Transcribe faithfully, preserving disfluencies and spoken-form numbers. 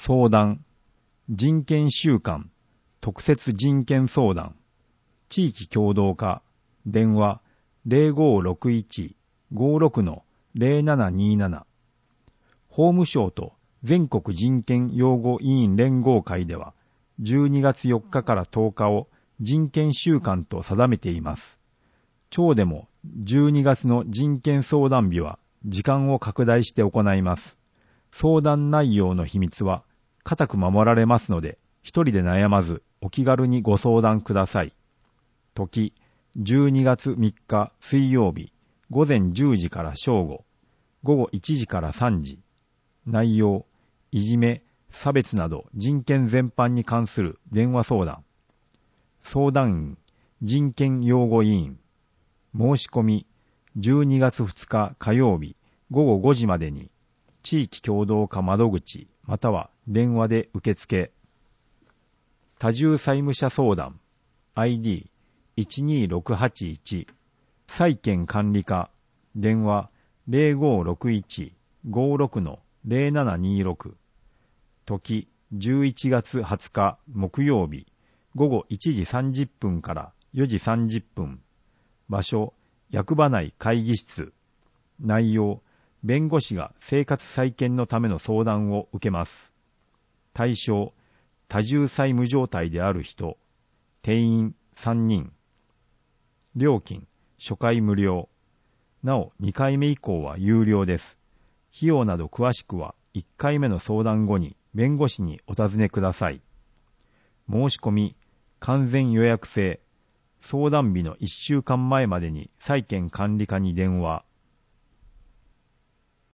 相談、人権週間、特設人権相談、地域協同課、電話 ゼロごろくいち ごろく ゼロななにーなな。法務省と全国人権擁護委員連合会では、じゅうにがつよっかからとおかを人権週間と定めています。町でもじゅうにがつの人権相談日は時間を拡大して行います。相談内容の秘密は固く守られますので、一人で悩まずお気軽にご相談ください。時、じゅうにがつみっか水曜日、午前じゅうじから正午、午後いちじからさんじ。内容、いじめ、差別など人権全般に関する電話相談。相談員、人権擁護委員。申し込み、じゅうにがつふつか火曜日、午後ごじまでに、地域協同課窓口または電話で受付。多重債務者相談 アイディーいちにーろくはちいち 債権管理課電話 ゼロごろくいち ごろく ゼロななにーろく。時じゅういちがつはつか木曜日午後いちじさんじゅっぷんからよじさんじゅっぷん。場所役場内会議室。内容弁護士が生活再建のための相談を受けます。対象多重債務状態である人。定員さんにん。料金初回無料。なおにかいめ以降は有料です。費用など詳しくはいっかいめの相談後に弁護士にお尋ねください。申し込み完全予約制。相談日のいっしゅうかんまえまでに債権管理課に電話。